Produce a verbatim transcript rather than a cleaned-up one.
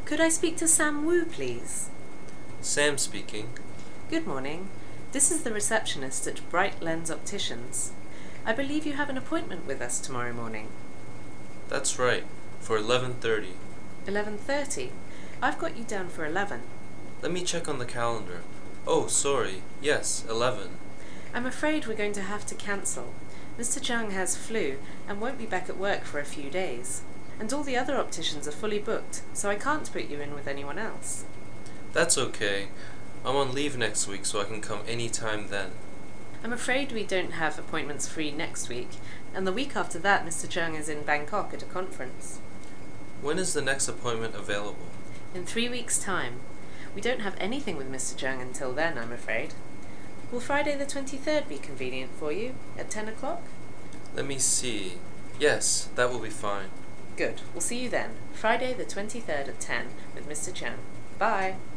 Could I speak to Sam Wu, please? Sam speaking. Good morning. This is the receptionist at Bright Lens Opticians. I believe you have an appointment with us tomorrow morning. That's right, for eleven thirty. eleven thirty? I've got you down for eleven. Let me check on the calendar. Oh, sorry. Yes, eleven. I'm afraid we're going to have to cancel. Mister Zhang has flu and won't be back at work for a few days. And all the other opticians are fully booked, so I can't put you in with anyone else. That's okay. I'm on leave next week, so I can come any time then. I'm afraid we don't have appointments free next week, and the week after that Mister Zhang is in Bangkok at a conference. When is the next appointment available? In three weeks' time. We don't have anything with Mister Zhang until then, I'm afraid. Will Friday the twenty-third be convenient for you, at ten o'clock? Let me see. Yes, that will be fine. Good. We'll see you then, Friday the twenty-third at ten with Mister Zhang. Bye.